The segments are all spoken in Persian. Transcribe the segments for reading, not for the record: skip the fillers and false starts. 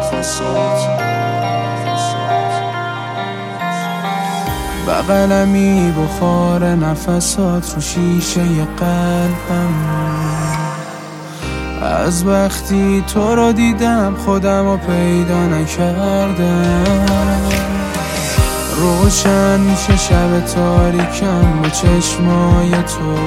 بغلمی بخار نفسات رو شیشه قلبم. از وقتی تو رو دیدم خودم رو پیدا نکردم. روشن میشه شب تاریکم با چشمای تو.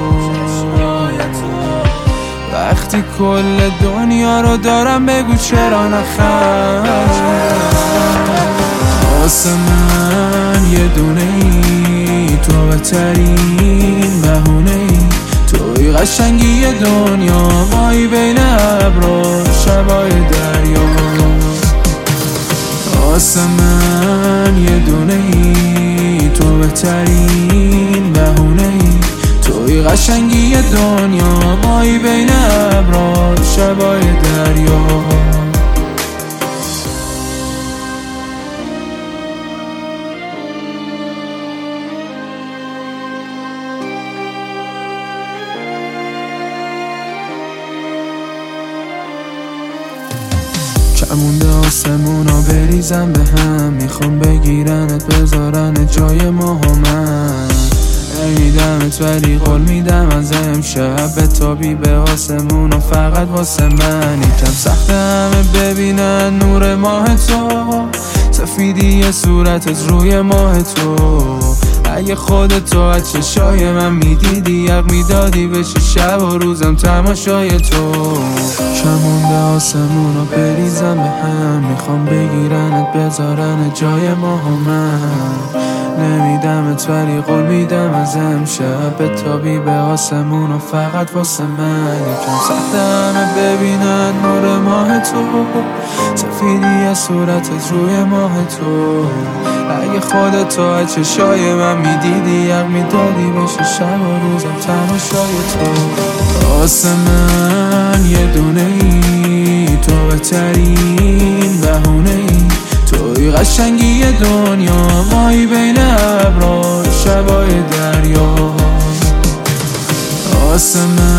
وقتی کل دنیا رو دارم بگو چرا نخندم. واسه من یه دونه ای تو بهترین بهونه ای. توی قشنگی دنیا مایی بین ابرا شبای دریا. واسه من یه دونه ای تو بهترین بهونه ای. توی قشنگی دنیا مایی بین ابرا شبای دریا. کمونده آسمونا بریزم به هم. میخوام بگیرنت بذارن جای ما من. نمیدمت ولی قول میدم از امشب بتابی به آسمونا فقط واسه من. یکم سخته همه ببینن نور ماه تو. سفیدی صورتت روی ماه تو. اگه خودت تو از چشای من میدیدی یق میدادی بشه شب و روزم تماشای تو. کمونده آسمونا بریزم به هم. میخوام بگیرنت بذارن جای ما من. نمیدمت ولی قول میدم از امشب بتابی به آسمونا فقط واسه من. یکم سخته همه ببینن نور ماه تو. سفیدی صورتت روی ماه تو. اگه خودت تو از چشای من میدیدی یق میدادی بشه شب و روزم تماشای تو. واسه من یه دونه ای تو بهترین بهونه ای. توی قشنگی دنیا مایی بین ابرا شبای دریا. واسه من